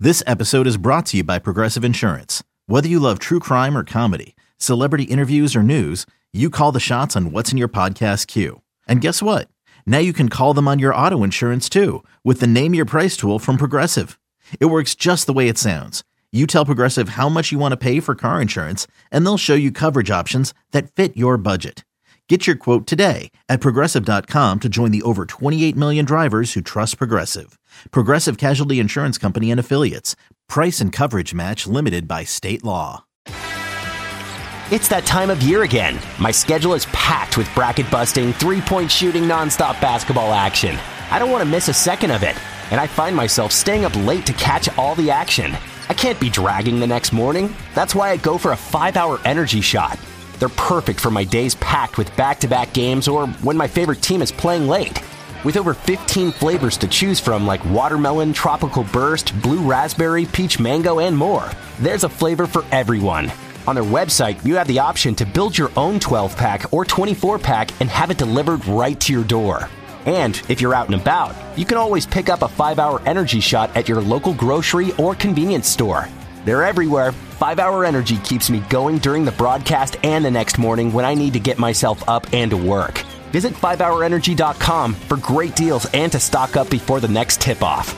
This episode is brought to you by Progressive Insurance. Whether you love true crime or comedy, celebrity interviews or news, you call the shots on what's in your podcast queue. And guess what? Now you can call them on your auto insurance too with the Name Your Price tool from Progressive. It works just the way it sounds. You tell Progressive how much you want to pay for car insurance, and they'll show you coverage options that fit your budget. Get your quote today at Progressive.com to join the over 28 million drivers who trust Progressive. Progressive Casualty Insurance Company and Affiliates. Price and coverage match limited by state law. It's that time of year again. My schedule is packed with bracket-busting, three-point shooting, nonstop basketball action. I don't want to miss a second of it, and I find myself staying up late to catch all the action. I can't be dragging the next morning. That's why I go for a 5-hour energy shot. They're perfect for my days packed with back-to-back games or when my favorite team is playing late. With over 15 flavors to choose from like watermelon, tropical burst, blue raspberry, peach mango, and more, there's a flavor for everyone. On their website, you have the option to build your own 12-pack or 24-pack and have it delivered right to your door. And if you're out and about, you can always pick up a 5-hour energy shot at your local grocery or convenience store. They're everywhere. 5-hour energy keeps me going during the broadcast and the next morning when I need to get myself up and to work. Visit 5hourenergy.com for great deals and to stock up before the next tip-off.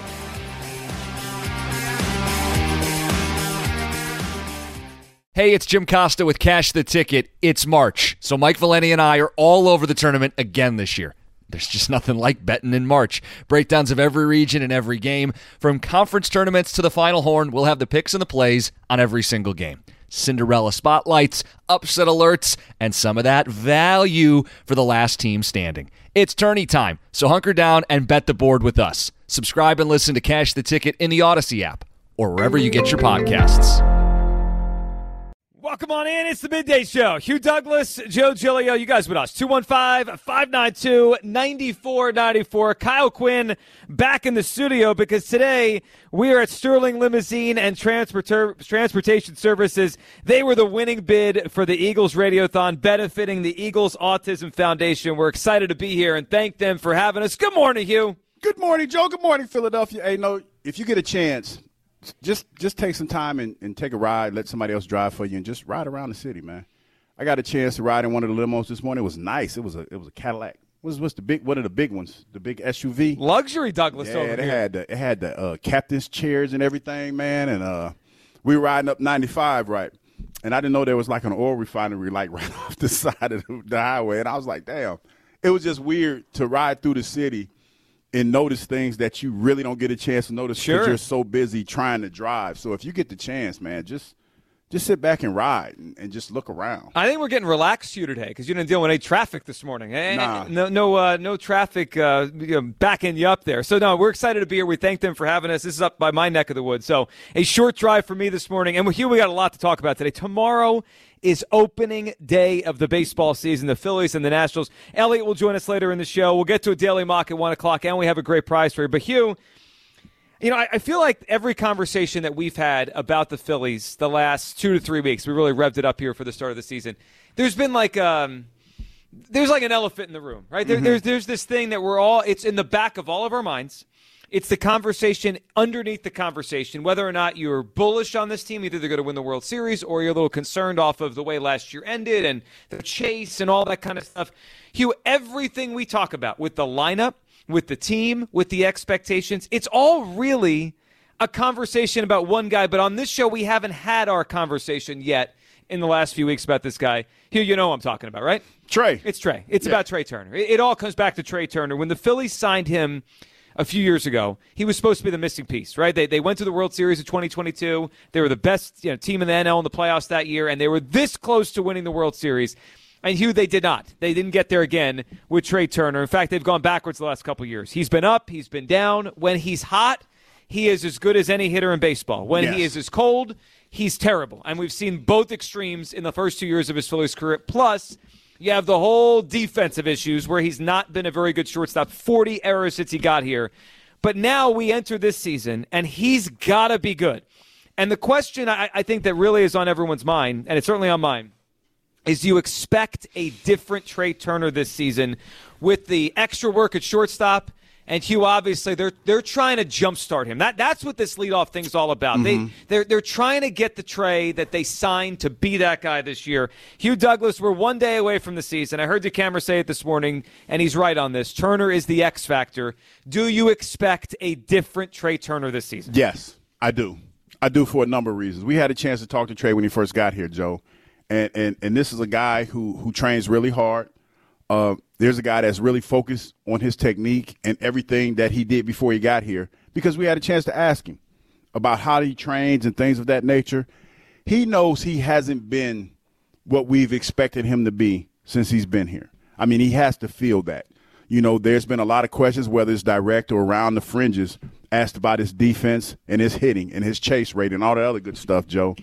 Hey, it's Jim Costa with Cash the Ticket. It's March, so Mike Valeni and I are all over the tournament again this year. There's just nothing like betting in March. Breakdowns of every region and every game. From conference tournaments to the Final Horn, we'll have the picks and the plays on every single game. Cinderella spotlights, upset alerts, and some of that value for the last team standing. It's tourney time, so hunker down and bet the board with us. Subscribe and listen to Cash the Ticket in the Odyssey app or wherever you get your podcasts. Welcome on in. It's the Midday Show. Hugh Douglas, Joe Giglio, you guys with us. 215-592-9494. Kyle Quinn back in the studio because today we are at Sterling Limousine and Transportation Services. They were the winning bid for the Eagles Radiothon benefiting the Eagles Autism Foundation. We're excited to be here and thank them for having us. Good morning, Hugh. Good morning, Joe. Good morning, Philadelphia. Hey, no, if you get a chance, just take some time and take a ride, let somebody else drive for you, and just ride around the city, man. I got a chance to ride in one of the limos this morning. It was nice. It was a Cadillac. What's the big one of the big ones? The big SUV. Luxury Douglas over here. It had the captain's chairs and everything, man. And we were riding up 95, right? And I didn't know there was like an oil refinery like right off the side of the highway. And I was like, damn. It was just weird to ride through the city and notice things that you really don't get a chance to notice because you're so busy trying to drive. So if you get the chance, man, just sit back and ride and just look around. I think we're getting relaxed to you today because you didn't deal with any traffic this morning. Nah. No traffic backing you up there. So, no, we're excited to be here. We thank them for having us. This is up by my neck of the woods. So a short drive for me this morning. And with you, we got a lot to talk about today. Tomorrow is opening day of the baseball season, the Phillies and the Nationals. Elliot will join us later in the show. We'll get to a daily mock at 1 o'clock, and we have a great prize for you. But, Hugh, you know, I feel like every conversation that we've had about the Phillies the last 2 to 3 weeks, we really revved it up here for the start of the season, there's been like there's like an elephant in the room, right? There's this thing that it's in the back of all of our minds. It's the conversation underneath the conversation, whether or not you're bullish on this team, either they're going to win the World Series or you're a little concerned off of the way last year ended and the chase and all that kind of stuff. Hugh, everything we talk about with the lineup, with the team, with the expectations, it's all really a conversation about one guy. But on this show, we haven't had our conversation yet in the last few weeks about this guy. Hugh, you know who I'm talking about, right? Trey. It's Trey. It's about Trey Turner. It all comes back to Trey Turner. When the Phillies signed him a few years ago, he was supposed to be the missing piece, right? They went to the World Series of 2022. They were the best team in the NL in the playoffs that year, and they were this close to winning the World Series. And, Hugh, they did not. They didn't get there again with Trey Turner. In fact, they've gone backwards the last couple of years. He's been up. He's been down. When he's hot, he is as good as any hitter in baseball. When he is as cold, he's terrible. And we've seen both extremes in the first 2 years of his Phillies career. Plus, you have the whole defensive issues where he's not been a very good shortstop, 40 errors since he got here. But now we enter this season, and he's got to be good. And the question I think that really is on everyone's mind, and it's certainly on mine, is do you expect a different Trey Turner this season with the extra work at shortstop And Hugh, obviously, they're trying to jumpstart him. That's what this leadoff thing's all about. Mm-hmm. They're trying to get the Trey that they signed to be that guy this year. Hugh Douglas, we're one day away from the season. I heard DeCamera say it this morning, and he's right on this. Turner is the X factor. Do you expect a different Trey Turner this season? Yes, I do. I do for a number of reasons. We had a chance to talk to Trey when he first got here, Joe, and this is a guy who trains really hard. There's a guy that's really focused on his technique and everything that he did before he got here, because we had a chance to ask him about how he trains and things of that nature. He knows he hasn't been what we've expected him to be since he's been here. I mean, he has to feel that. You know, there's been a lot of questions, whether it's direct or around the fringes, asked about his defense and his hitting and his chase rate and all the other good stuff, Joe.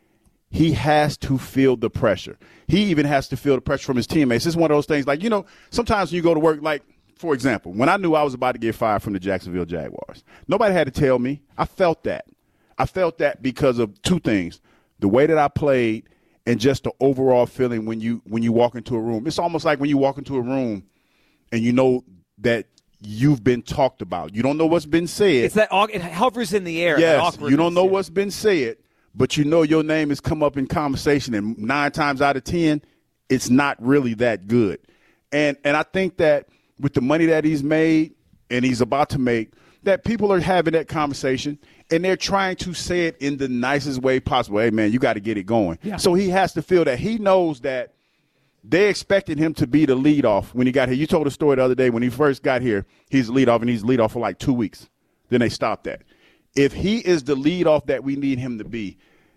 He has to feel the pressure. He even has to feel the pressure from his teammates. It's one of those things like, you know, sometimes when you go to work, like, for example, when I knew I was about to get fired from the Jacksonville Jaguars, nobody had to tell me. I felt that. I felt that because of two things: the way that I played and just the overall feeling when you walk into a room. It's almost like when you walk into a room and you know that you've been talked about. You don't know what's been said. It's that it hovers in the air. Yes, you don't know what's been said, but you know your name has come up in conversation, and 9 times out of 10, it's not really that good. And I think that with the money that he's made and he's about to make, that people are having that conversation, and they're trying to say it in the nicest way possible. Hey, man, you got to get it going. Yeah. So he has to feel that he knows that they expected him to be the leadoff when he got here. You told a story the other day when he first got here, he's the leadoff, and he's leadoff for like 2 weeks. Then they stopped that. If he is the leadoff that we need him to be,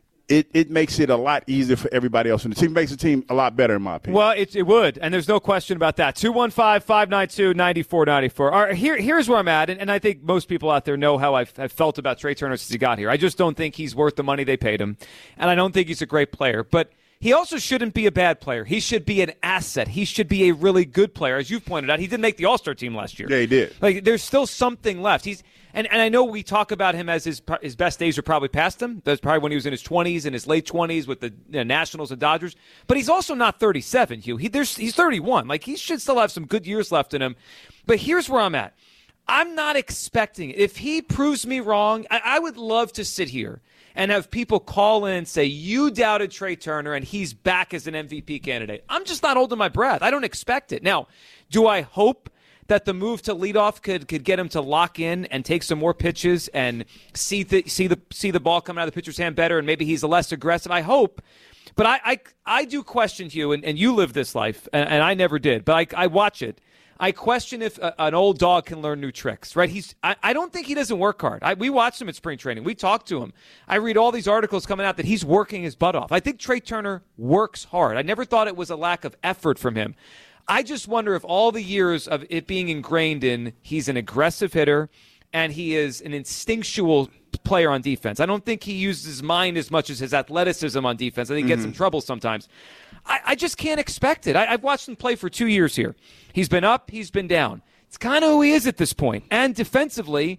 it makes it a lot easier for everybody else. And the team makes the team a lot better, in my opinion. Well, it would, and there's no question about that. 215-592-9494. All right, here's where I'm at, and I think most people out there know how I've felt about Trey Turner since he got here. I just don't think he's worth the money they paid him, and I don't think he's a great player. But he also shouldn't be a bad player. He should be an asset. He should be a really good player. As you've pointed out, he didn't make the All-Star team last year. Yeah, he did. Like, there's still something left. And I know we talk about him as his best days are probably past him. That's probably when he was in his 20s and his late 20s with the Nationals and Dodgers. But he's also not 37, Hugh. He's 31. Like, he should still have some good years left in him. But here's where I'm at. I'm not expecting it. If he proves me wrong, I would love to sit here and have people call in and say, you doubted Trey Turner and he's back as an MVP candidate. I'm just not holding my breath. I don't expect it. Now, do I hope that the move to leadoff could get him to lock in and take some more pitches and see the ball coming out of the pitcher's hand better, and maybe he's less aggressive? I hope. But I do question, Hugh, and you live this life, and I never did, but I watch it. I question if an old dog can learn new tricks, right? I don't think he doesn't work hard. We watched him at spring training. We talked to him. I read all these articles coming out that he's working his butt off. I think Trey Turner works hard. I never thought it was a lack of effort from him. I just wonder if all the years of it being ingrained in he's an aggressive hitter and he is an instinctual player on defense. I don't think he uses his mind as much as his athleticism on defense. I think he gets in trouble sometimes. I just can't expect it. I've watched him play for 2 years here. He's been up, he's been down. It's kind of who he is at this point. And defensively,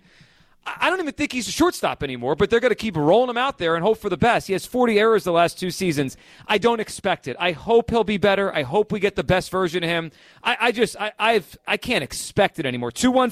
I don't even think he's a shortstop anymore, but they're going to keep rolling him out there and hope for the best. He has 40 errors the last 2 seasons. I don't expect it. I hope he'll be better. I hope we get the best version of him. I can't expect it anymore.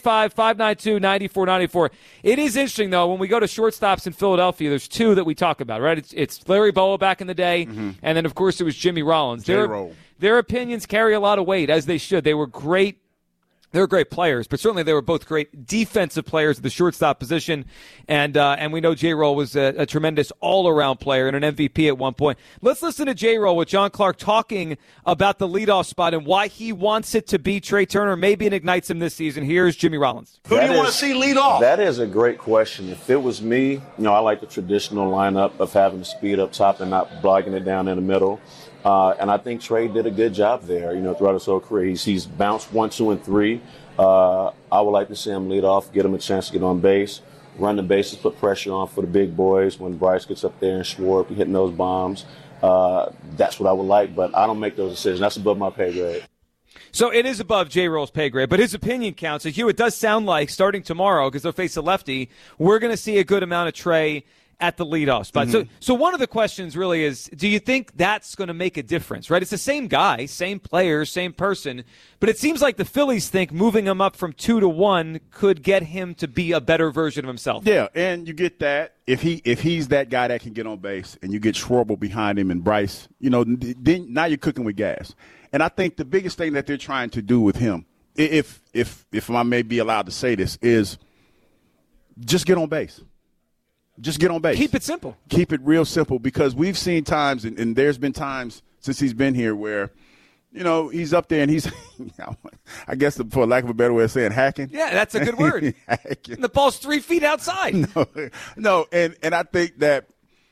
215-592-9494. It is interesting, though, when we go to shortstops in Philadelphia, there's 2 that we talk about, right? It's Larry Bowa back in the day, and then, of course, it was Jimmy Rollins. Their opinions carry a lot of weight, as they should. They were great. They were great players, but certainly they were both great defensive players at the shortstop position. And we know J-Roll was a tremendous all-around player and an MVP at one point. Let's listen to J-Roll with John Clark talking about the leadoff spot and why he wants it to be Trey Turner. Maybe it ignites him this season. Here's Jimmy Rollins. Who do you want to see lead off? That is a great question. If it was me, I like the traditional lineup of having the speed up top and not blocking it down in the middle. And I think Trey did a good job there, throughout his whole career. He's bounced 1, 2, and 3. I would like to see him lead off, get him a chance to get on base, run the bases, put pressure on for the big boys. When Bryce gets up there and Schwarber hitting those bombs, that's what I would like. But I don't make those decisions. That's above my pay grade. So it is above J-Roll's pay grade, but his opinion counts. So, Hugh, it does sound like starting tomorrow, because they'll face a lefty, we're going to see a good amount of Trey at the leadoff spot. So one of the questions really is, do you think that's going to make a difference, right? It's the same guy, same player, same person, but it seems like the Phillies think moving him up from 2 to 1 could get him to be a better version of himself. Yeah, and you get that. If he's that guy that can get on base and you get Schwarber behind him and Bryce, then now you're cooking with gas. And I think the biggest thing that they're trying to do with him, if I may be allowed to say this, is just get on base. Just get on base. Keep it simple. Keep it real simple, because we've seen times, and there's been times since he's been here where, he's up there and he's, I guess for lack of a better way of saying, hacking. Yeah, that's a good word. And the ball's 3 feet outside. No, and I think that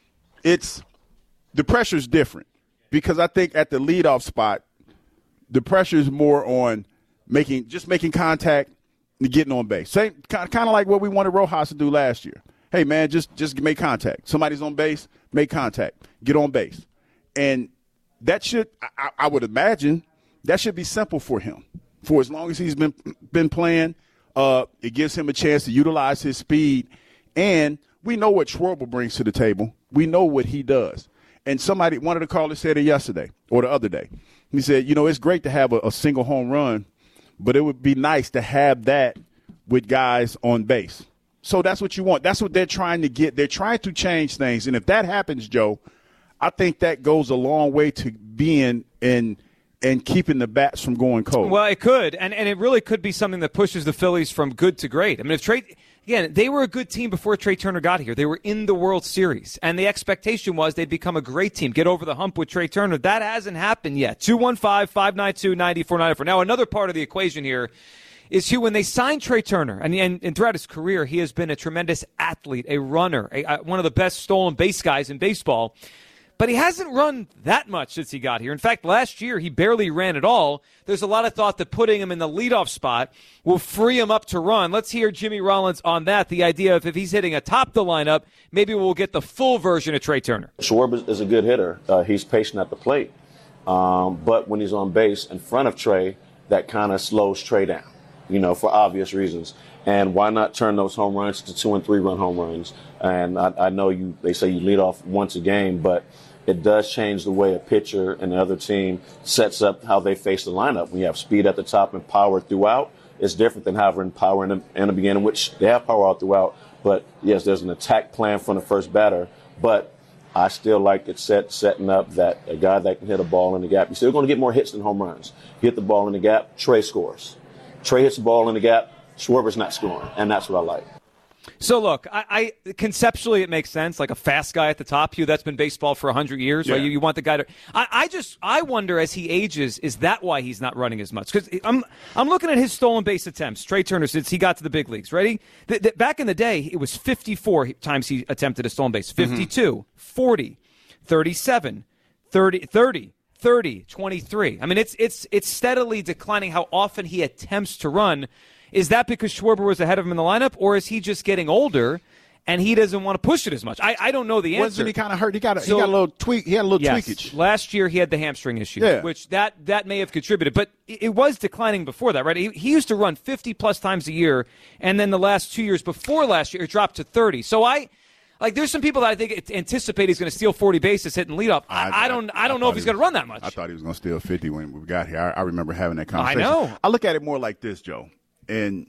the pressure's different, because I think at the leadoff spot, the pressure is more on making contact and getting on base. Same kind of like what we wanted Rojas to do last year. Hey, man, just make contact. Somebody's on base, make contact, get on base. And that should, I would imagine, that should be simple for him. For as long as he's been playing, it gives him a chance to utilize his speed. And we know what Schwarber brings to the table. We know what he does. And one of the callers said it yesterday or the other day. He said, it's great to have a single home run, but it would be nice to have that with guys on base. So that's what you want. That's what they're trying to get. They're trying to change things. And if that happens, Joe, I think that goes a long way to being and keeping the bats from going cold. Well, it could. And it really could be something that pushes the Phillies from good to great. I mean, they were a good team before Trey Turner got here. They were in the World Series. And the expectation was they'd become a great team, get over the hump with Trey Turner. That hasn't happened yet. 215-592-9494. Now, another part of the equation here is when they signed Trey Turner, and throughout his career, he has been a tremendous athlete, a runner, one of the best stolen base guys in baseball. But he hasn't run that much since he got here. In fact, last year, he barely ran at all. There's a lot of thought that putting him in the leadoff spot will free him up to run. Let's hear Jimmy Rollins on that, the idea of if he's hitting atop the lineup, maybe we'll get the full version of Trey Turner. Schwarber is a good hitter. He's patient at the plate. But when he's on base in front of Trey, that kind of slows Trey down, for obvious reasons. And why not turn those home runs to 2- and 3-run home runs? And I know they say you lead off once a game, but it does change the way a pitcher and the other team sets up how they face the lineup. When you have speed at the top and power throughout, it's different than having power in the beginning, which they have power all throughout. But, yes, there's an attack plan from the first batter. But I still like it setting up that a guy that can hit a ball in the gap, you're still going to get more hits than home runs. Hit the ball in the gap, Trey scores. Trey hits the ball in the gap, Schwarber's not scoring, and that's what I like. So, look, I conceptually it makes sense, like a fast guy at the top, Hugh. That's been baseball for 100 years. Yeah. Right? You want the guy to – I wonder as he ages, is that why he's not running as much? Because I'm looking at his stolen base attempts, Trey Turner, since he got to the big leagues. Ready? Back in the day, it was 54 times he attempted a stolen base. 52, 40, 37, 30, 23. I mean, it's steadily declining how often he attempts to run. Is that because Schwarber was ahead of him in the lineup, or is he just getting older and he doesn't want to push it as much? I don't know the answer. Wasn't he kind of hurt? He got a little tweak. He had a little tweakage. Last year he had the hamstring issue, which that may have contributed. But it was declining before that, right? He used to run 50-plus times a year, and then the last 2 years before last year it dropped to 30. So there's some people that I think anticipate he's going to steal 40 bases hitting leadoff. I don't know if he's going to run that much. I thought he was going to steal 50 when we got here. I remember having that conversation. I know. I look at it more like this, Joe. And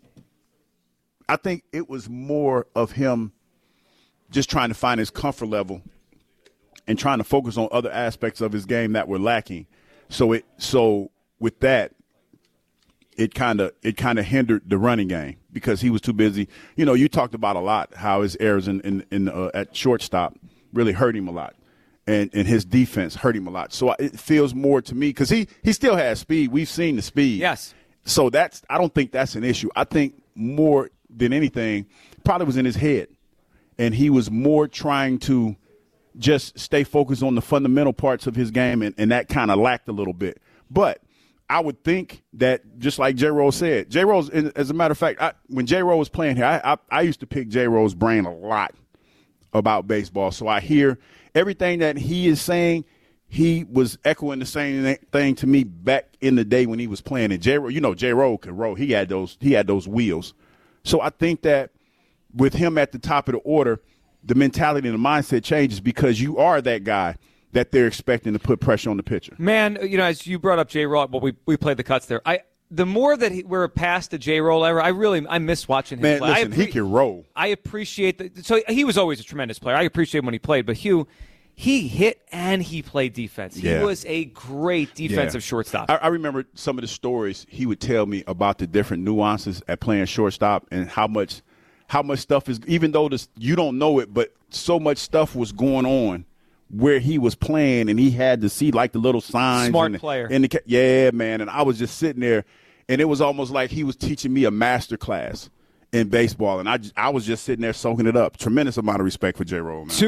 I think it was more of him just trying to find his comfort level and trying to focus on other aspects of his game that were lacking. So with that, it kind of hindered the running game because he was too busy. You talked about a lot how his errors at shortstop really hurt him a lot, and his defense hurt him a lot. So it feels more to me because he still has speed. We've seen the speed. Yes. So I don't think that's an issue. I think more than anything, probably was in his head. And he was more trying to just stay focused on the fundamental parts of his game, and that kind of lacked a little bit. But I would think that, just like J. Rose said, J. Rose, as a matter of fact, when J. Rose was playing here, I used to pick J. Rose's brain a lot about baseball. So I hear everything that he is saying. He was echoing the same thing to me back in the day when he was playing. And J. Rose could roll. He had those wheels. So I think that with him at the top of the order, the mentality and the mindset changes because you are that guy that they're expecting to put pressure on the pitcher. Man, as you brought up J-Roll, well, we played the cuts there. The more that we're past the J-Roll era, I miss watching him play. Listen, he can roll. I appreciate so he was always a tremendous player. I appreciate him when he played, but Hugh, he hit and he played defense. He was a great defensive shortstop. I remember some of the stories he would tell me about the different nuances at playing shortstop and how much stuff is, even though you don't know it, but so much stuff was going on where he was playing, and he had to see like the little signs. Smart player. Yeah, man. And I was just sitting there, and it was almost like he was teaching me a master class in baseball, and I was just sitting there soaking it up. Tremendous amount of respect for J-Roll, man.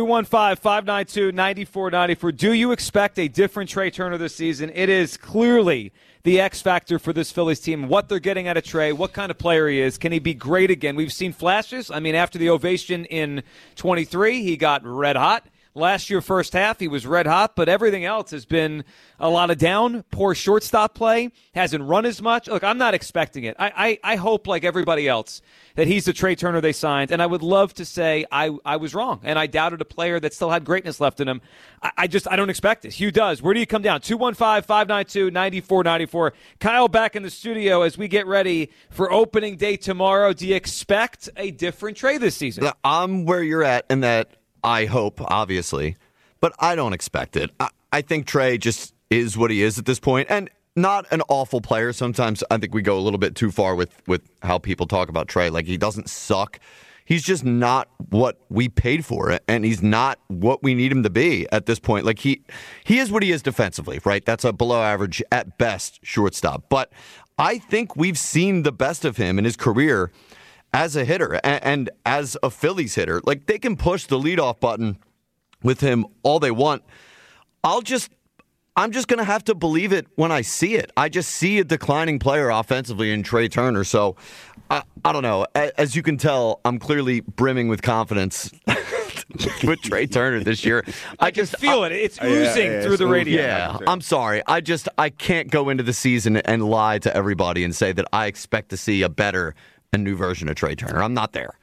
215-592-9494. Do you expect a different Trey Turner this season? It is clearly the X factor for this Phillies team, what they're getting out of Trey, what kind of player he is. Can he be great again? We've seen flashes. I mean, after the ovation in 23, he got red hot. Last year, first half, he was red hot, but everything else has been a lot of down, poor shortstop play, hasn't run as much. Look, I'm not expecting it. I hope, like everybody else, that he's the Trey Turner they signed, and I would love to say I was wrong, and I doubted a player that still had greatness left in him. I don't expect it. Hugh does. Where do you come down? 215-592-9494. Kyle back in the studio as we get ready for opening day tomorrow. Do you expect a different Trey this season? I'm where you're at in that I hope, obviously, but I don't expect it. I think Trey just is what he is at this point, and not an awful player. Sometimes I think we go a little bit too far with how people talk about Trey. Like, he doesn't suck. He's just not what we paid for, and he's not what we need him to be at this point. Like, he is what he is defensively, right? That's a below average at best shortstop. But I think we've seen the best of him in his career as a hitter and as a Phillies hitter. Like, they can push the leadoff button with him all they want. I'm just going to have to believe it when I see it. I just see a declining player offensively in Trey Turner. So, I don't know. As you can tell, I'm clearly brimming with confidence with Trey Turner this year. I can feel it. It's oozing through the radio. Yeah, I'm sorry. I can't go into the season and lie to everybody and say that I expect to see a new version of Trey Turner. I'm not there.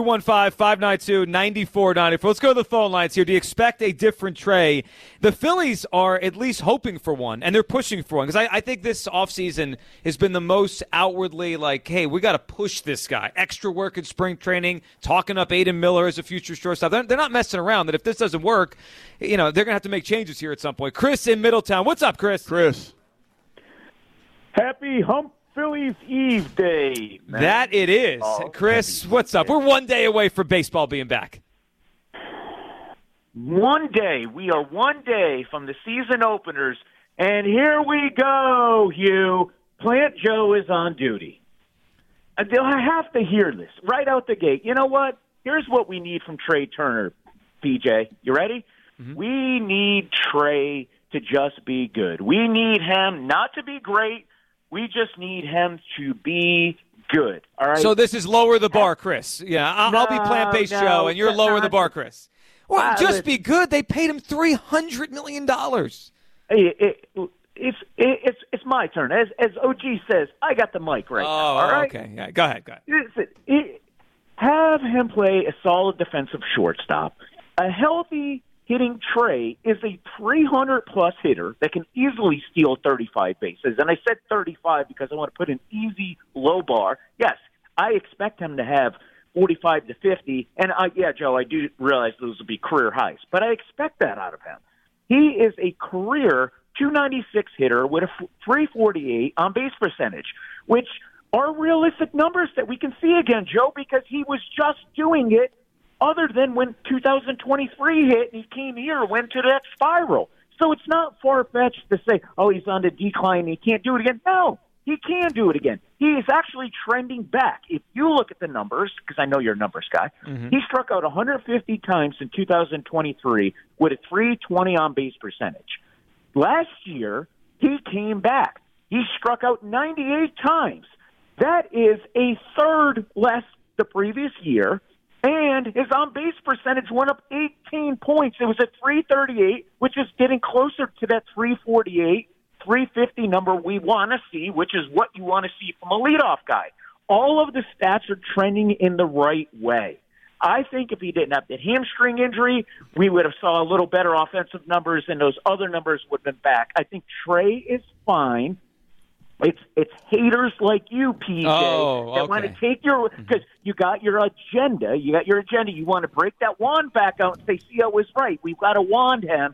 215-592-9494. Let's go to the phone lines here. Do you expect a different Trey? The Phillies are at least hoping for one, and they're pushing for one. Because I think this offseason has been the most outwardly like, hey, we got to push this guy. Extra work in spring training, talking up Aiden Miller as a future shortstop. They're not messing around that if this doesn't work, they're going to have to make changes here at some point. Chris in Middletown. What's up, Chris? Happy Hump Phillies Eve Day, man. That it is. Chris, what's up? We're 1 day away from baseball being back. 1 day. We are 1 day from the season openers, and here we go, Hugh. Plant Joe is on duty. I have to hear this right out the gate. You know what? Here's what we need from Trey Turner, PJ. You ready? Mm-hmm. We need Trey to just be good. We need him not to be great. We just need him to be good. All right. So this is lower the bar, Chris. Yeah, I'll be plant-based Joe, and you're lower the bar, Chris. Well, just be good. They paid him $300 million. It's my turn. As OG says, I got the mic right now. All right. Okay. Yeah. Go ahead. Have him play a solid defensive shortstop. A healthy hitting Trey is a 300-plus hitter that can easily steal 35 bases. And I said 35 because I want to put an easy low bar. Yes, I expect him to have 45 to 50. And, Joe, I do realize those will be career highs. But I expect that out of him. He is a career 296 hitter with a 348 on-base percentage, which are realistic numbers that we can see again, Joe, because he was just doing it other than when 2023 hit and he came here and went to that spiral. So it's not far-fetched to say, he's on the decline and he can't do it again. No, he can do it again. He is actually trending back. If you look at the numbers, because I know you're a numbers guy, he struck out 150 times in 2023 with a 320 on-base percentage. Last year, he came back. He struck out 98 times. That is a third less the previous year. And his on-base percentage went up 18 points. It was at 338, which is getting closer to that 348, 350 number we want to see, which is what you want to see from a leadoff guy. All of the stats are trending in the right way. I think if he didn't have that hamstring injury, we would have saw a little better offensive numbers, and those other numbers would have been back. I think Trey is fine. It's haters like you, PJ, that want to take your – because you got your agenda. You want to break that wand back out and say, CO was right. We've got to wand him.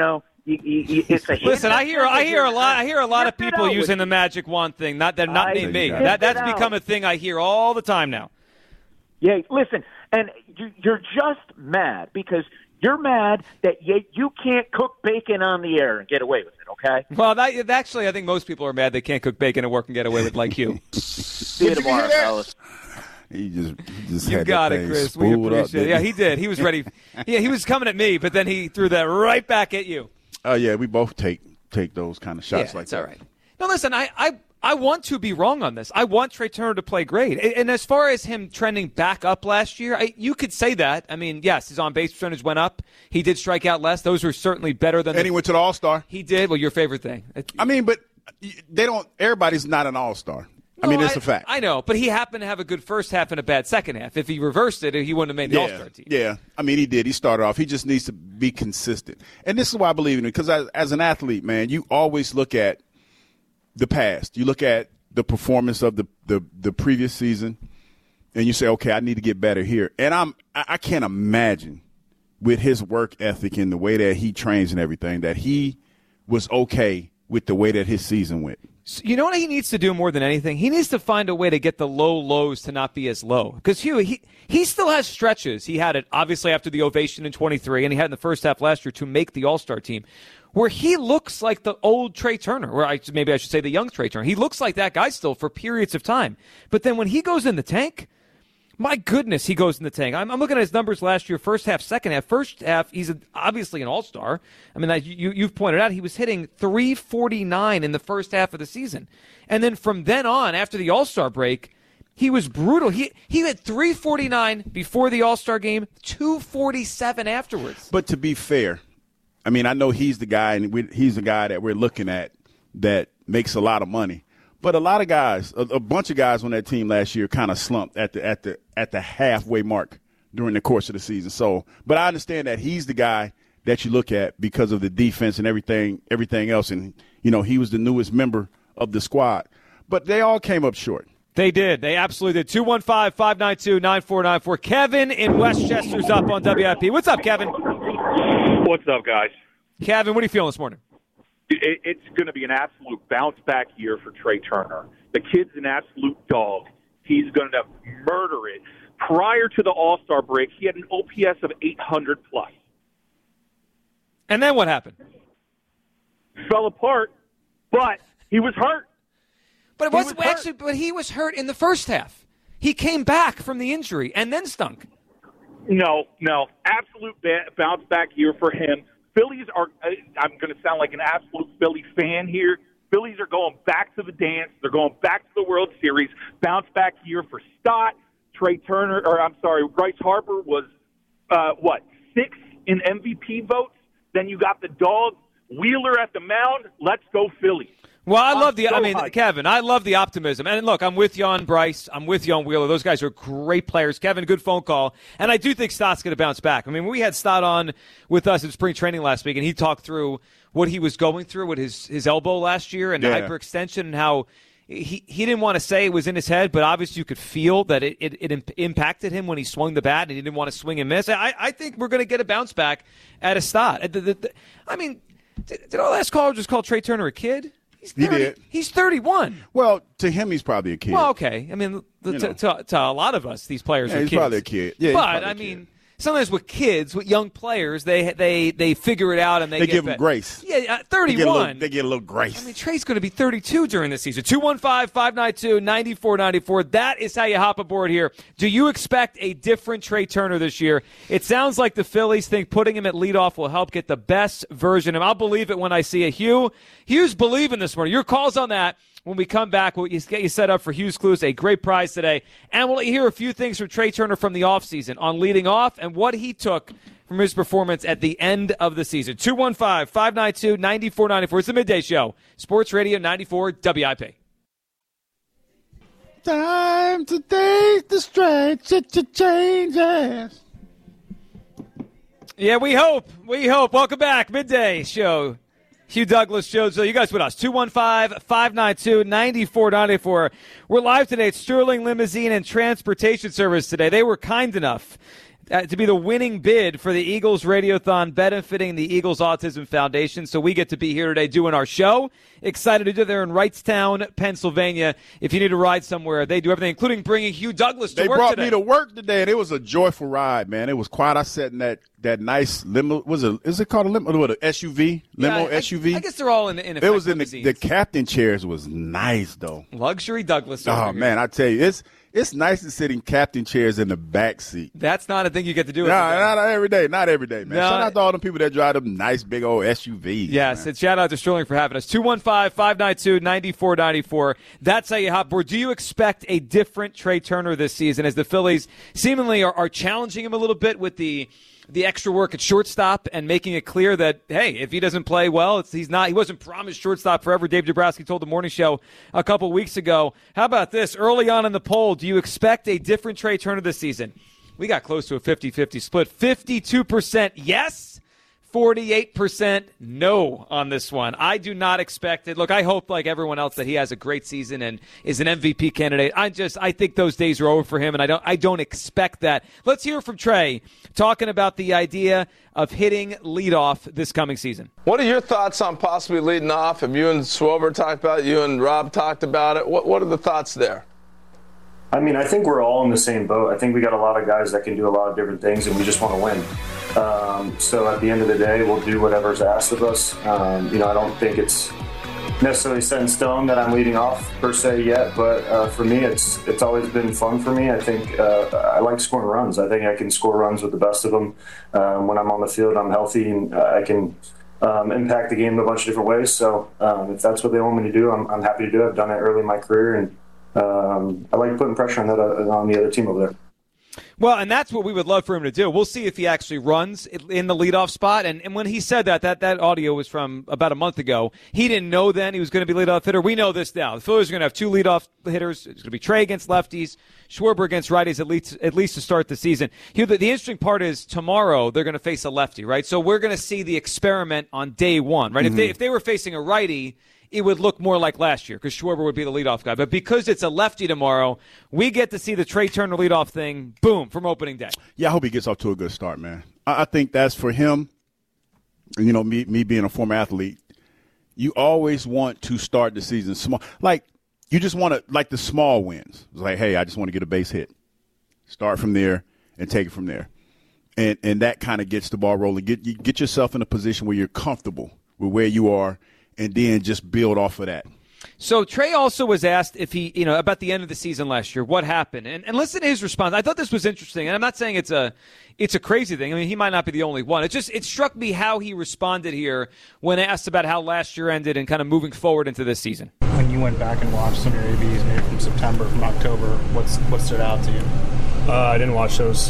It's a listen. I hear a lot of people using the magic wand thing. Not named me. That's become a thing I hear all the time now. Yeah, listen, and you're just mad because you're mad that you can't cook bacon on the air and get away with it. Okay. Well, actually, I think most people are mad they can't cook bacon at work and get away with it, like you. See you tomorrow, fellas. He just you had got that it, thing Chris. We appreciate it. Yeah, he did. He was ready. Yeah, he was coming at me, but then he threw that right back at you. Oh yeah, we both take those kind of shots like it's that. All right. Now listen, I want to be wrong on this. I want Trey Turner to play great. And as far as him trending back up last year, you could say that. I mean, yes, his on-base percentage went up. He did strike out less. Those were certainly better than. And he went to the All-Star. He did. Well, your favorite thing. I mean, but they don't. Everybody's not an All-Star. No, it's a fact. I know, but he happened to have a good first half and a bad second half. If he reversed it, he wouldn't have made the All-Star team. Yeah, I mean, he did. He started off. He just needs to be consistent. And this is why I believe in him, because as an athlete, man, you always look at the past. You look at the performance of the previous season, and you say, okay, I need to get better here. And I can't imagine with his work ethic and the way that he trains and everything that he was okay with the way that his season went. You know what he needs to do more than anything? He needs to find a way to get the low lows to not be as low. Because he still has stretches. He had it, obviously, after the ovation in 23, and he had in the first half last year to make the All-Star team, where he looks like the old Trey Turner, or maybe I should say the young Trey Turner. He looks like that guy still for periods of time. But then when he goes in the tank, my goodness, he goes in the tank. I'm looking at his numbers last year, first half, second half. First half, he's obviously an all-star. I mean, you've pointed out, he was hitting .349 in the first half of the season. And then from then on, after the all-star break, he was brutal. He had .349 before the all-star game, .247 afterwards. But to be fair, I mean, I know he's the guy, and he's the guy that we're looking at that makes a lot of money. But a lot of guys, a bunch of guys on that team last year kind of slumped at the halfway mark during the course of the season. So, but I understand that he's the guy that you look at because of the defense and everything else. And, he was the newest member of the squad. But they all came up short. They did. They absolutely did. 215-592-9494. Kevin in Westchester's up on WIP. What's up, Kevin? What's up, guys? Kevin, what are you feeling this morning? It's going to be an absolute bounce-back year for Trey Turner. The kid's an absolute dog. He's going to murder it. Prior to the All-Star break, he had an OPS of 800+. And then what happened? Fell apart, but he was hurt. But it wasn't actually. But he was hurt in the first half. He came back from the injury and then stunk. No. Absolute bounce-back year for him. Phillies are – I'm going to sound like an absolute Philly fan here. Phillies are going back to the dance. They're going back to the World Series. Bounce-back year for Stott. Bryce Harper was, 6th in MVP votes. Then you got the dog, Wheeler at the mound. Let's go Phillies. Well, Kevin, I love the optimism. And look, I'm with you on Bryce. I'm with you on Wheeler. Those guys are great players. Kevin, good phone call. And I do think Stott's going to bounce back. I mean, we had Stott on with us in spring training last week, and he talked through what he was going through with his elbow last year and the hyperextension and how he didn't want to say it was in his head, but obviously you could feel that it impacted him when he swung the bat and he didn't want to swing and miss. I think we're going to get a bounce back at a Stott. Did our last caller just call Trey Turner a kid? He did. He's 31. Well, to him, he's probably a kid. Well, okay. I mean, to a lot of us, these players are he's kids. Probably a kid. Yeah, but I mean, sometimes with kids, with young players, they figure it out and they give them grace. Yeah, 31. They get a little grace. I mean, Trey's going to be 32 during the season. 215-592-9494. That is how you hop aboard here. Do you expect a different Trey Turner this year? It sounds like the Phillies think putting him at leadoff will help get the best version of him. I'll believe it when I see a Hugh. Hugh's believing this morning. Your calls on that. When we come back, we'll get you set up for Hughes Clues, a great prize today. And we'll let you hear a few things from Trey Turner from the offseason on leading off and what he took from his performance at the end of the season. 215-592-9494. It's the Midday Show. Sports Radio 94 WIP. Time to take the stretch, it changes. Yeah, we hope. Welcome back. Midday show. Hugh Douglas shows. So you guys with us. 215-592-9494. We're live today at Sterling Limousine and Transportation Service today. They were kind enough to be the winning bid for the Eagles Radiothon benefiting the Eagles Autism Foundation. So we get to be here today doing our show. Excited to do it there in Wrightstown, Pennsylvania. If you need to ride somewhere, they do everything, including bringing Hugh Douglas to work today. They brought me to work today, and it was a joyful ride, man. It was quiet. I sat in that nice limo. Is it called a limo? What, an SUV? SUV? I guess they're all in It was in the captain chairs was nice, though. Luxury Douglas. Oh, man, I tell you, it's nice to sit in captain chairs in the back seat. That's not a thing you get to do. No, not every day. Not every day, man. No. Shout out to all them people that drive them nice big old SUVs. Yes, man. and shout out to Sterling for having us. 215-592-9494. That's how you hop board. Do you expect a different Trey Turner this season as the Phillies seemingly are challenging him a little bit with the extra work at shortstop and making it clear that, hey, if he doesn't play well, he wasn't promised shortstop forever. Dave Dabrowski told the morning show a couple weeks ago. How about this? Early on in the poll, do you expect a different Trey Turner this season? We got close to a 50-50 split. 52% yes, 48% no on this one. I do not expect it. Look, I hope, like everyone else, that he has a great season and is an MVP candidate. I think those days are over for him, and I don't expect that. Let's hear from Trey talking about the idea of hitting leadoff this coming season. What are your thoughts on possibly leading off? Have you and Swover talked about it? You and Rob talked about it? What are the thoughts there? I mean, I think we're all in the same boat. I think we got a lot of guys that can do a lot of different things, and we just want to win. So at the end of the day, we'll do whatever's asked of us. I don't think it's necessarily set in stone that I'm leading off per se yet, but for me, it's always been fun for me. I think I like scoring runs. I think I can score runs with the best of them. When I'm on the field, I'm healthy, and I can impact the game in a bunch of different ways. So if that's what they want me to do, I'm happy to do it. I've done it early in my career, and I like putting pressure on the other team over there. Well, and that's what we would love for him to do. We'll see if he actually runs in the leadoff spot. And when he said that audio was from about a month ago. He didn't know then he was going to be leadoff hitter. We know this now. The Phillies are going to have two leadoff hitters. It's going to be Trey against lefties, Schwarber against righties, at least to start the season. The interesting part is tomorrow they're going to face a lefty, right? So we're going to see the experiment on day one, right? Mm-hmm. If they were facing a righty, it would look more like last year because Schwarber would be the leadoff guy. But because it's a lefty tomorrow, we get to see the Trey Turner leadoff thing, boom, from opening day. Yeah, I hope he gets off to a good start, man. I think that's for him. You know, me being a former athlete, you always want to start the season small. Like, you just want to, like the small wins. It's like, hey, I just want to get a base hit. Start from there and take it from there. And that kind of gets the ball rolling. Get yourself in a position where you're comfortable with where you are, and then just build off of that. So Trey also was asked if he, about the end of the season last year, what happened, and listen to his response. I thought this was interesting, and I'm not saying it's a crazy thing. I mean, he might not be the only one. It struck me how he responded here when asked about how last year ended and kind of moving forward into this seson. When you went back and watched some of your ABs, maybe from September, from October, what stood out to you? I didn't watch those.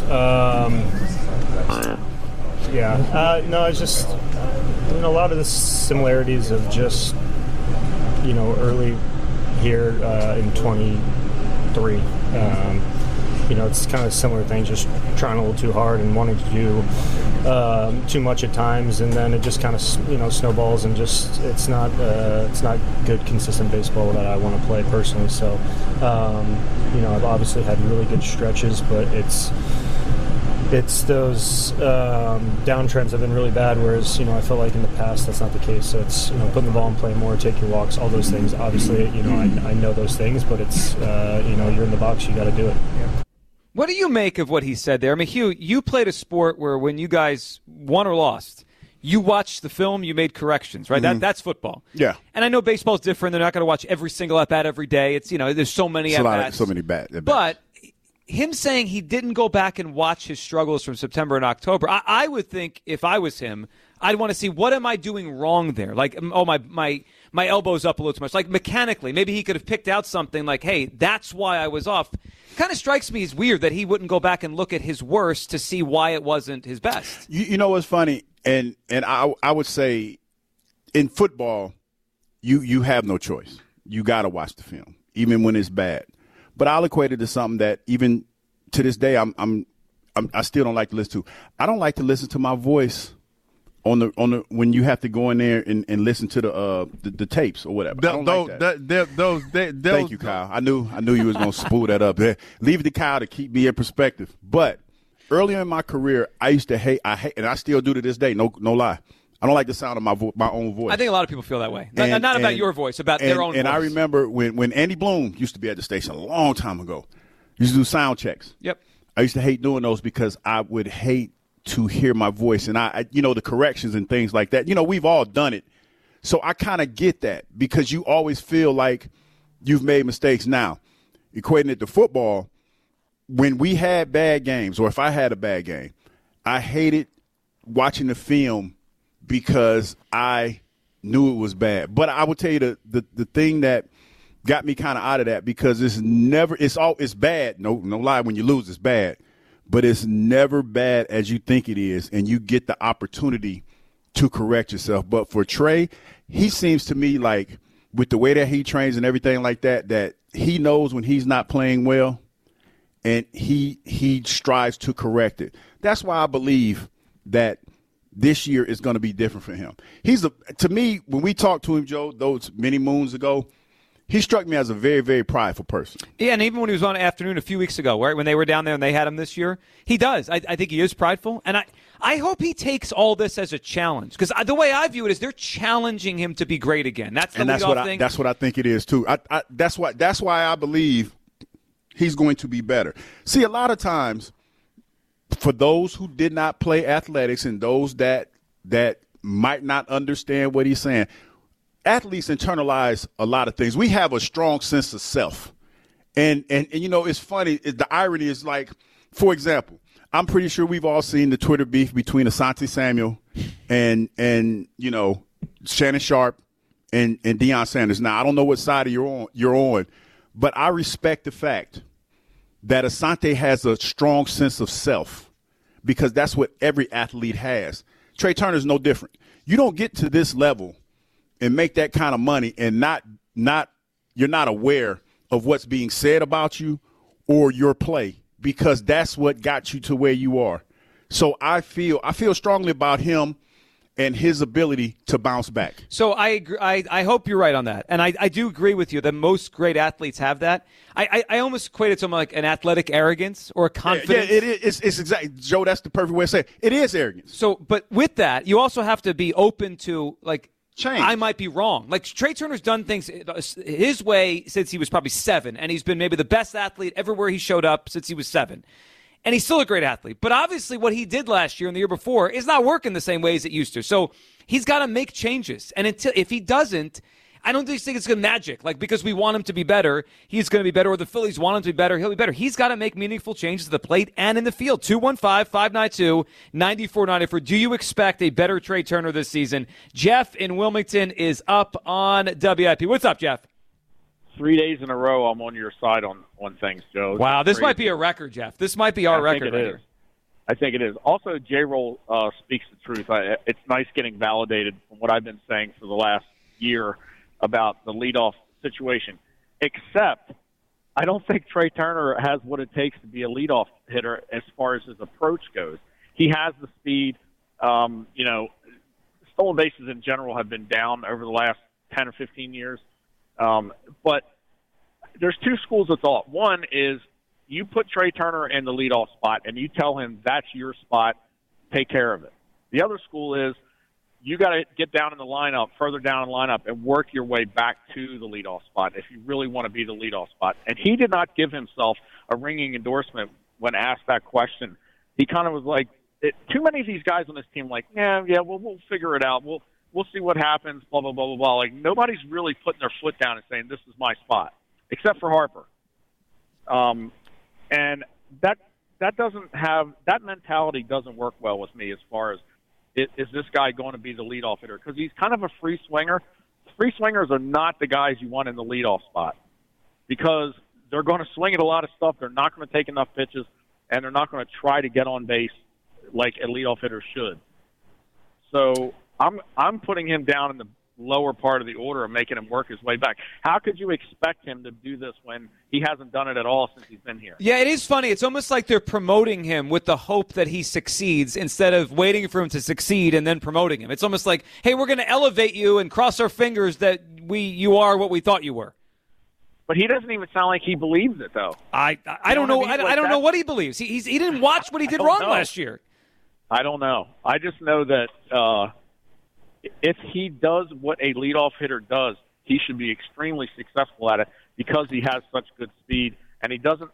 It's just a lot of the similarities of just early here in 23. It's kind of similar things, just trying a little too hard and wanting to do too much at times, and then it just kind of snowballs, and just it's not good consistent baseball that I want to play personally. So I've obviously had really good stretches, but it's those downtrends have been really bad, whereas I feel like in the past that's not the case. So it's putting the ball in play more, take your walks, all those things. Obviously, I know those things, but it's you're in the box, you got to do it. Yeah. What do you make of what he said there? I mean, Hugh, you played a sport where when you guys won or lost, you watched the film, you made corrections, right? Mm-hmm. That's football. Yeah. And I know baseball's different. They're not going to watch every single at-bat every day. It's there's so many at-bats. So many at-bats. But him saying he didn't go back and watch his struggles from September and October, I would think if I was him, I'd want to see what am I doing wrong there? Like, my elbow's up a little too much. Like mechanically, maybe he could have picked out something like, hey, that's why I was off. Kind of strikes me as weird that he wouldn't go back and look at his worst to see why it wasn't his best. You know what's funny? And I would say in football, you have no choice. You got to watch the film, even when it's bad. But I'll equate it to something that even to this day I still don't like to listen to. I don't like to listen to my voice on the when you have to go in there and listen to the tapes or whatever. I don't like that. Thank you, Kyle. I knew you was gonna spool that up. Leave it to Kyle to keep me in perspective. But earlier in my career, I used to hate, and I still do to this day. No lie. I don't like the sound of my own voice. I think a lot of people feel that way. Not about your voice, about their own voice. And I remember when Andy Bloom used to be at the station a long time ago. Used to do sound checks. Yep. I used to hate doing those because I would hate to hear my voice, and I the corrections and things like that. We've all done it. So I kind of get that because you always feel like you've made mistakes. Now, equating it to football, when we had bad games or if I had a bad game, I hated watching the film because I knew it was bad. But I would tell you the thing that got me kind of out of that because it's bad. No lie, when you lose, it's bad. But it's never bad as you think it is, and you get the opportunity to correct yourself. But for Trey, he seems to me like with the way that he trains and everything like that, that he knows when he's not playing well, and he strives to correct it. That's why I believe that this year is going to be different for him. To me, when we talked to him, Joe, those many moons ago, he struck me as a very, very prideful person. Yeah, and even when he was on Afternoon a few weeks ago, right, when they were down there and they had him this year, he does. I think he is prideful, and I hope he takes all this as a challenge because the way I view it is they're challenging him to be great again. That's what thing. That's what I think it is too. That's why I believe he's going to be better. See, a lot of times for those who did not play athletics and those that might not understand what he's saying, athletes internalize a lot of things. We have a strong sense of self. And it's funny. The irony is like, for example, I'm pretty sure we've all seen the Twitter beef between Asante Samuel and Shannon Sharp and Deion Sanders. Now, I don't know what side you're on, but I respect the fact that Asante has a strong sense of self because that's what every athlete has. Trey Turner's no different. You don't get to this level and make that kind of money and you're not aware of what's being said about you or your play because that's what got you to where you are. So I feel strongly about him and his ability to bounce back. So I agree. I hope you're right on that. And I do agree with you that most great athletes have that. I almost equate it to like an athletic arrogance or a confidence. Yeah, it is. It's exactly, Joe, that's the perfect way to say it. It is arrogance. So, but with that, you also have to be open to like, change. I might be wrong. Like Trey Turner's done things his way since he was probably 7, and he's been maybe the best athlete everywhere he showed up since he was 7. And he's still a great athlete. But obviously what he did last year and the year before is not working the same way as it used to. So he's got to make changes. And if he doesn't, I don't think it's going to magic. Like because we want him to be better, he's going to be better, or the Phillies want him to be better, he'll be better. He's got to make meaningful changes to the plate and in the field. 215-592-9494. Do you expect a better Trey Turner this season? Jeff in Wilmington is up on WIP. What's up, Jeff? 3 days in a row I'm on your side on things, Joe. Wow, this might be a record, Jeff. This might be our record right here. I think it is. Also, J-Roll speaks the truth. It's nice getting validated from what I've been saying for the last year about the leadoff situation, except I don't think Trey Turner has what it takes to be a leadoff hitter as far as his approach goes. He has the speed. Stolen bases in general have been down over the last 10 or 15 years. But there's two schools of thought. One is you put Trey Turner in the leadoff spot and you tell him that's your spot, take care of it. The other school is you got to get down in the lineup, further down in the lineup, and work your way back to the leadoff spot if you really want to be the leadoff spot. And he did not give himself a ringing endorsement when asked that question. He kind of was like, too many of these guys on this team like, we'll figure it out. We'll see what happens, blah, blah, blah, blah, blah. Like, nobody's really putting their foot down and saying, this is my spot, except for Harper. And that mentality doesn't work well with me as far as, is this guy going to be the leadoff hitter? Because he's kind of a free swinger. Free swingers are not the guys you want in the leadoff spot because they're going to swing at a lot of stuff. They're not going to take enough pitches, and they're not going to try to get on base like a leadoff hitter should. So I'm putting him down lower part of the order and making him work his way back. How could you expect him to do this when he hasn't done it at all since he's been here? Yeah, it is funny. It's almost like they're promoting him with the hope that he succeeds instead of waiting for him to succeed and then promoting him. It's almost like, hey, we're going to elevate you and cross our fingers that you are what we thought you were. But he doesn't even sound like he believes it, though. I don't know. I don't know what he believes. He didn't watch what he did wrong last year. I don't know. I just know that if he does what a leadoff hitter does, he should be extremely successful at it because he has such good speed, and he doesn't.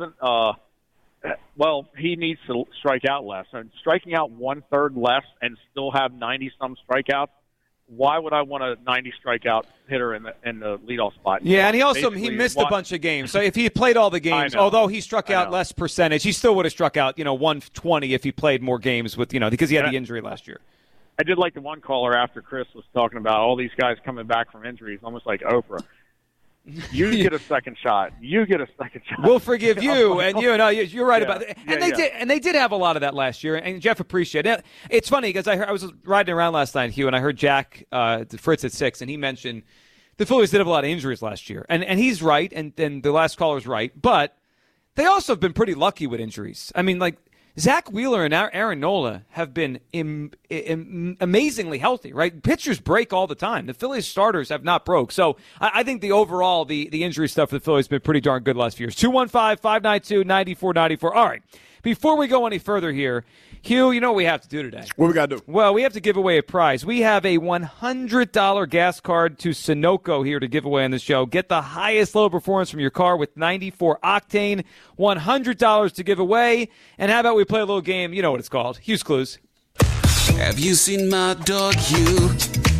Well, he needs to strike out less. And striking out 1/3 less and still have 90-some strikeouts. Why would I want a 90 strikeout hitter in the leadoff spot? Yeah, and he missed a bunch of games. So if he had played all the games, although he struck out less percentage, he still would have struck out 120 if he played more games with because he had the injury last year. I did like the one caller after Chris was talking about all these guys coming back from injuries, almost like Oprah. You get a second shot. You get a second shot. We'll forgive you, and you're right about that. And they did have a lot of that last year, and Jeff appreciated it. It's funny because I was riding around last night, Hugh, and I heard Jack Fritz at 6, and he mentioned the Phillies did have a lot of injuries last year, and he's right, and the last caller's right, but they also have been pretty lucky with injuries. I mean, like Zach Wheeler and Aaron Nola have been amazingly healthy, right? Pitchers break all the time. The Phillies starters have not broke. So I think the overall, the injury stuff for the Phillies has been pretty darn good the last few years. 215-592-9494. All right. Before we go any further here, Hugh, you know what we have to do today? What we got to do? Well, we have to give away a prize. We have a $100 gas card to Sunoco here to give away on the show. Get the highest level performance from your car with 94 octane. $100 to give away. And how about we play a little game? You know what it's called. Hugh's Clues. Have you seen my dog, Hugh?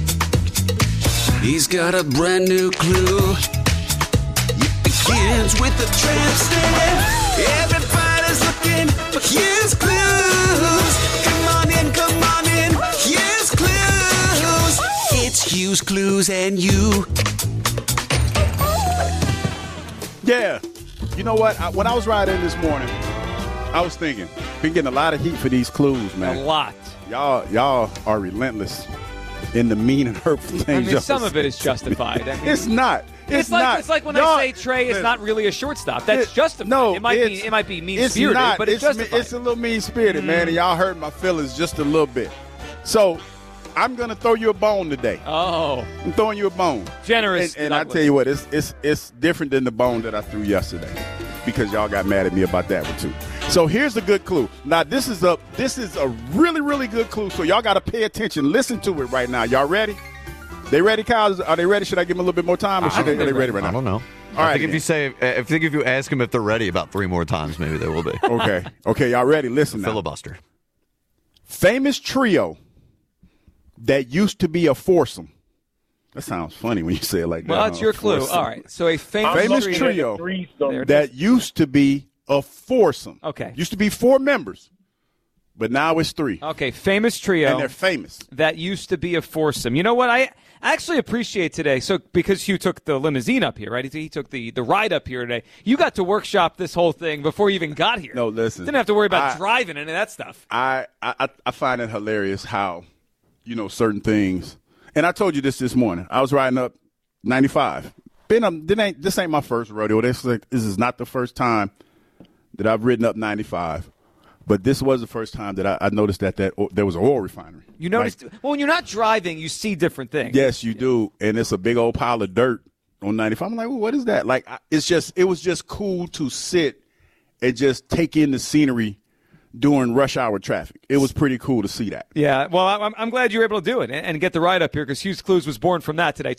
He's got a brand new clue. It begins with a tramp stamp. Everybody's looking for Hugh's Clues. Come on in, Hugh's Clues. It's Hugh's Clues and you. Yeah. You know what? When I was riding this morning, I was thinking, been getting a lot of heat for these clues, man. A lot. Y'all are relentless in the mean and hurtful things. I mean, some of it is justified. I mean, it's not. It's not. It's like when I say Trey is not really a shortstop. That's justified. No, it might be mean-spirited, but it's justified. It's a little mean-spirited, man, and y'all hurt my feelings just a little bit. So I'm going to throw you a bone today. Oh. I'm throwing you a bone. Generous. And I tell you what, it's different than the bone that I threw yesterday because y'all got mad at me about that one, too. So here's a good clue. Now, this is a really, really good clue, so y'all got to pay attention. Listen to it right now. Y'all ready? They ready, Kyle? Are they ready? Should I give them a little bit more time, or are they ready right now? I don't know. All right. If you ask them if they're ready about 3 more times, maybe they will be. Okay, y'all ready? Listen now. Filibuster. Famous trio that used to be a foursome. That sounds funny when you say it like that. Well, that's your clue. All right. So a famous trio that used to be a foursome. Okay. Used to be 4 members, but now it's 3. Okay, famous trio. And they're famous. That used to be a foursome. You know what? I actually appreciate today. So because Hugh took the limousine up here, right? He took the ride up here today. You got to workshop this whole thing before you even got here. No, listen. Didn't have to worry about driving any of that stuff. I find it hilarious how, certain things. And I told you this morning. I was riding up 95. This ain't my first rodeo. This is not the first time that I've ridden up 95. But this was the first time that I noticed that there was an oil refinery. You noticed? Well, when you're not driving, you see different things. Yes, you do. And it's a big old pile of dirt on 95. I'm like, well, what is that? Like, it was just cool to sit and just take in the scenery during rush hour traffic. It was pretty cool to see that. Yeah, well, I'm glad you were able to do it and get the ride up here because Hugh's Clues was born from that today.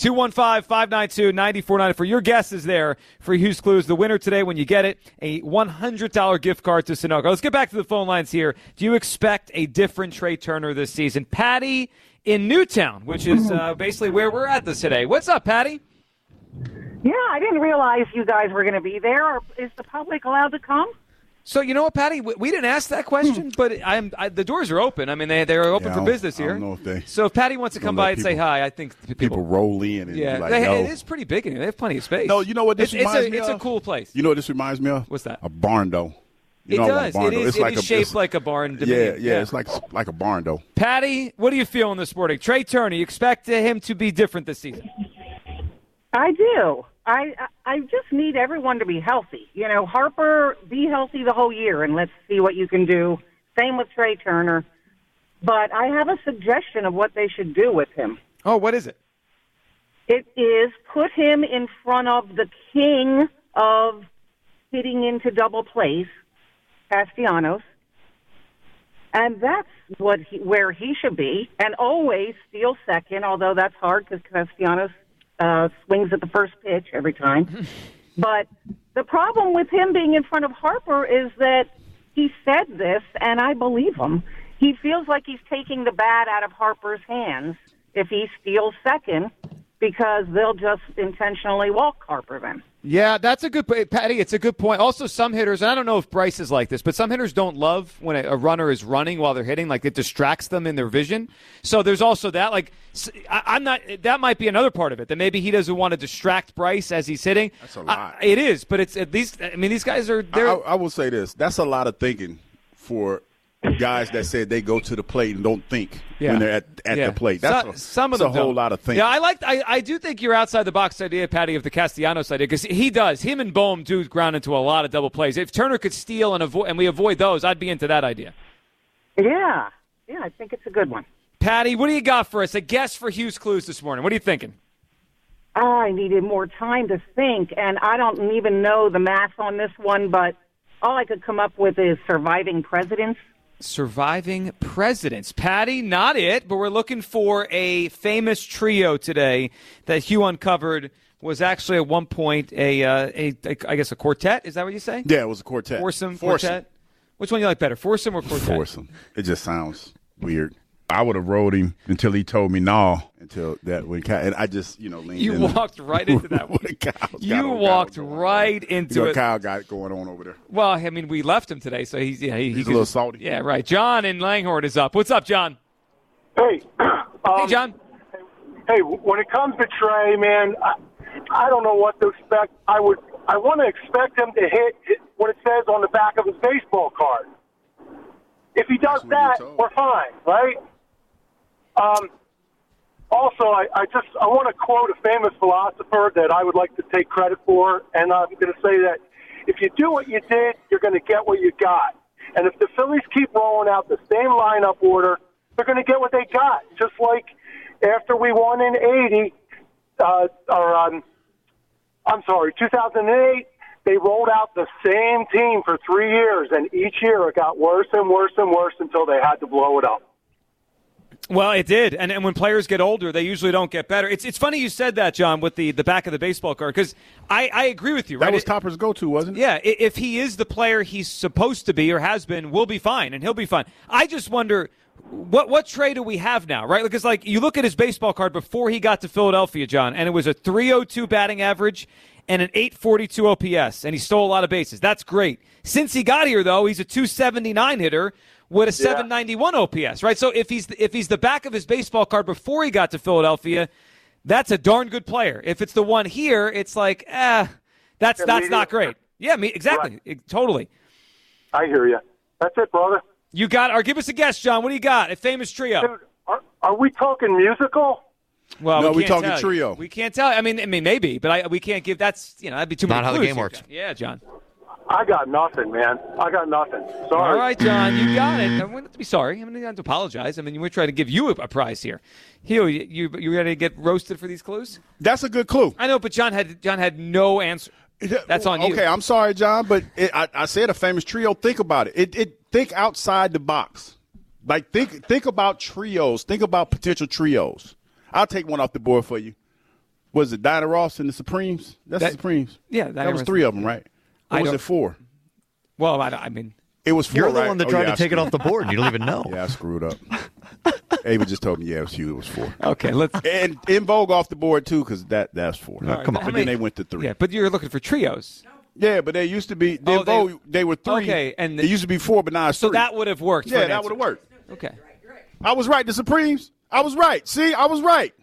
215-592-9490 your guess is there for Hugh's Clues. The winner today, when you get it, a $100 gift card to Sunoco. Let's get back to the phone lines here. Do you expect a different Trey Turner this season? Patty in Newtown, which is basically where we're at this today. What's up, Patty? Yeah, I didn't realize you guys were going to be there. Is the public allowed to come? So, you know what, Patty? We didn't ask that question, but the doors are open. I mean, they're open for business here. I don't know if so if Patty wants to come by and say hi, I think people roll in. And yeah, be like, no. It is pretty big in here. They have plenty of space. No, you know what this reminds me of? It's a cool place. You know what this reminds me of? What's that? A barn door. You know, I want does. barn It door. is, It's like is shaped like a barn. Dominion. Yeah. It's like a barn door. Patty, what are you feeling this morning? Trey Turner, you expect him to be different this season? I do. I just need everyone to be healthy. You know, Harper, be healthy the whole year, and let's see what you can do. Same with Trey Turner. But I have a suggestion of what they should do with him. Oh, what is it? It is put him in front of the king of hitting into double plays, Castellanos, and that's where he should be, and always steal second, although that's hard because Castellanos swings at the first pitch every time. But the problem with him being in front of Harper is that he said this, and I believe him. He feels like he's taking the bat out of Harper's hands if he steals second, because they'll just intentionally walk Harper then. Yeah, that's a good point. Patty, it's a good point. Also, some hitters, and I don't know if Bryce is like this, but some hitters don't love when a runner is running while they're hitting. Like, it distracts them in their vision. So there's also that. Like, I'm not. That might be another part of it, that maybe he doesn't want to distract Bryce as he's hitting. That's a lot. It is, but it's at least, I mean, these guys are. I will say this. That's a lot of thinking for guys that said they go to the plate and don't think when they're at the plate. That's some of them a whole don't. lot of thinking. Yeah, I do think you're outside the box idea, Patty, of the Castellanos idea, because he does. Him and Bohm do ground into a lot of double plays. If Turner could steal and we avoid those, I'd be into that idea. Yeah, I think it's a good one. Patty, what do you got for us? A guess for Hughes Clues this morning. What are you thinking? I needed more time to think, and I don't even know the math on this one, but all I could come up with is surviving presidents. Surviving presidents. Patty, not it, but we're looking for a famous trio today that Hugh uncovered was actually at one point I guess a quartet. Is that what you say? Yeah, it was a quartet. Foursome, quartet? Which one you like better, foursome or quartet? Foursome. It just sounds weird. I would have rode him until he told me no. Until that and I just leaned. You walked right into that one. You walked right into it. Kyle got it going on over there. Well, I mean, we left him today, so he's a little salty. Yeah, right. John in Langhorne is up. What's up, John? Hey, hey, John. Hey, when it comes to Trey, man, I don't know what to expect. I want to expect him to hit what it says on the back of his baseball card. If he does that, we're fine, right? Also, I want to quote a famous philosopher that I would like to take credit for, and I'm going to say that if you do what you did, you're going to get what you got. And if the Phillies keep rolling out the same lineup order, they're going to get what they got. Just like after we won in 2008, they rolled out the same team for 3 years, and each year it got worse and worse and worse until they had to blow it up. Well, it did, and when players get older, they usually don't get better. It's funny you said that, John, with the back of the baseball card, because I agree with you. Right? That was Topper's go-to, wasn't it? Yeah, if he is the player he's supposed to be or has been, we'll be fine, and he'll be fine. I just wonder, what Trey do we have now, right? Because, you look at his baseball card before he got to Philadelphia, John, and it was a .302 batting average and an .842 OPS, and he stole a lot of bases. That's great. Since he got here, though, he's a .279 hitter with a .791 OPS, right? So if he's the back of his baseball card before he got to Philadelphia, that's a darn good player. If it's the one here, it's like, that's not great. Yeah, exactly. Right. Totally. I hear you. That's it, brother. You got, or give us a guess, John. What do you got? A famous trio. Dude, are we talking musical? Well, no, we're talking trio. We can't tell. I mean, maybe, but we can't give. That'd be too many. Not how the game works. Yeah, John. I got nothing, man. I got nothing. Sorry. All right, John, you got it. We don't have to be sorry. I mean, you don't have to apologize. I mean, we're trying to give you a prize here. Hugh, you ready to get roasted for these clues? That's a good clue. I know, but John had no answer. That's on you. Okay, I'm sorry, John, but I said a famous trio. Think about it. Think outside the box. Like think about trios. Think about potential trios. I'll take one off the board for you. Was it Dinah Ross and the Supremes? That's the Supremes. Yeah, that was 3 of them, right? Or was it 4? Well, I mean, it was 4. You're the right? one that tried to take it off the board, and you don't even know. Yeah, I screwed up. Ava just told me, it was you. It was 4. Okay, let's and In Vogue off the board too, because that's 4. Right, come on, but then they went to 3. Yeah, but you're looking for trios. Yeah, but they used to be. They were 3. Okay, and it used to be 4, but now it's 3. So that would have worked. Yeah, that would have worked. Okay, I was right. The Supremes. I was right. See, I was right.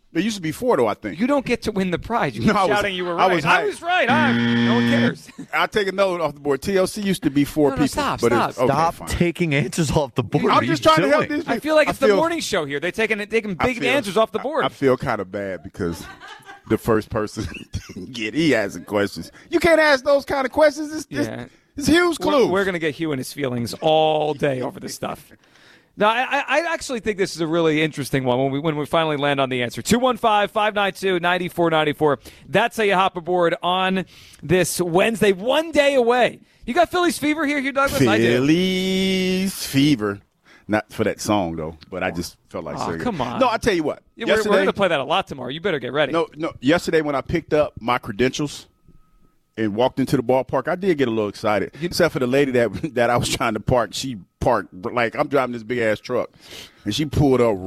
It used to be 4, though, I think. You don't get to win the prize. You keep shouting you were right. I was right. No one cares. I'll take a note off the board. TLC used to be 4 people. Stop. Stop taking answers off the board. I'm just trying to help these people. I feel like it's the morning show here. They're taking big answers off the board. I feel kind of bad because the first person he asking questions. You can't ask those kind of questions. It's Hugh's clue. We're going to get Hugh in his feelings all day over this stuff. Now, I actually think this is a really interesting one when we finally land on the answer. 215-592-9494. That's how you hop aboard on this Wednesday, 1 day away. You got Phillies fever here, Hugh Douglas? I do. Phillies fever. Not for that song, though, but I just felt like saying it. Come on. No, I tell you what. Yeah, we're going to play that a lot tomorrow. You better get ready. No. Yesterday when I picked up my credentials and walked into the ballpark, I did get a little excited. Except for the lady that I was trying to park. She parked, like I'm driving this big-ass truck, and she pulled up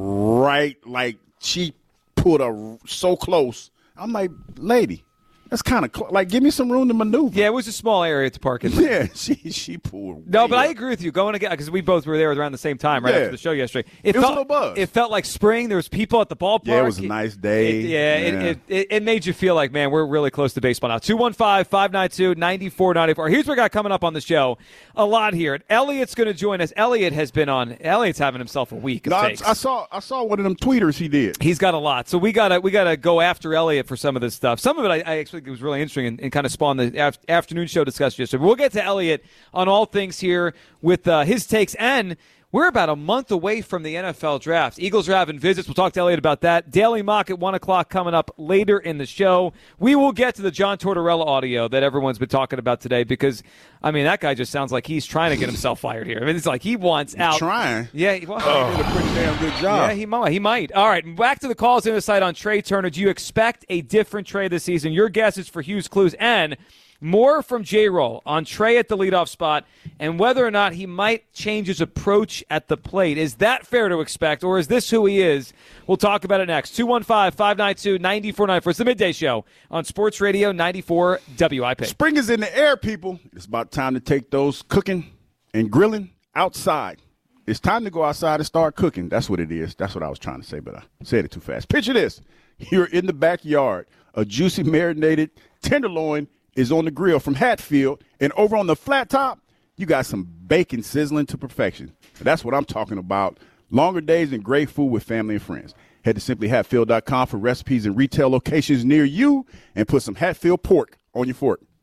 so close. I'm like, lady, that's kind of like, give me some room to maneuver. Yeah, it was a small area to park in. Yeah, she pulled. No, but I agree with you. Going again, because we both were there around the same time right after the show yesterday. It was a little buzz. It felt like spring. There was people at the ballpark. Yeah, it was a nice day. It made you feel like, man, we're really close to baseball now. 215-592-9494. Here's what we got coming up on the show. A lot here. Elliot's going to join us. Elliot's having himself a week of takes. I saw one of them tweeters he did. He's got a lot. So we gotta go after Elliot for some of this stuff. Some of it I actually think was really interesting and kind of spawned the afternoon show discussion yesterday. But we'll get to Elliot on all things here with his takes. And we're about a month away from the NFL draft. Eagles are having visits. We'll talk to Elliot about that. Daily Mock at 1 o'clock coming up later in the show. We will get to the John Tortorella audio that everyone's been talking about today because, I mean, that guy just sounds like he's trying to get himself fired here. I mean, it's like he wants out. Trying? Yeah. He did a pretty damn good job. Yeah, he might. All right, back to the calls in the side on Trey Turner. Do you expect a different Trey this season? Your guess is for Hughes Clues and more from J-Roll on Trey at the leadoff spot and whether or not he might change his approach at the plate. Is that fair to expect, or is this who he is? We'll talk about it next. 215-592-9494. It's the Midday Show on Sports Radio 94 WIP. Spring is in the air, people. It's about time to take those cooking and grilling outside. It's time to go outside and start cooking. That's what it is. That's what I was trying to say, but I said it too fast. Picture this. You're in the backyard. A juicy marinated tenderloin is on the grill from Hatfield, and over on the flat top, you got some bacon sizzling to perfection. That's what I'm talking about. Longer days and great food with family and friends. Head to simplyhatfield.com for recipes and retail locations near you and put some Hatfield pork on your fork.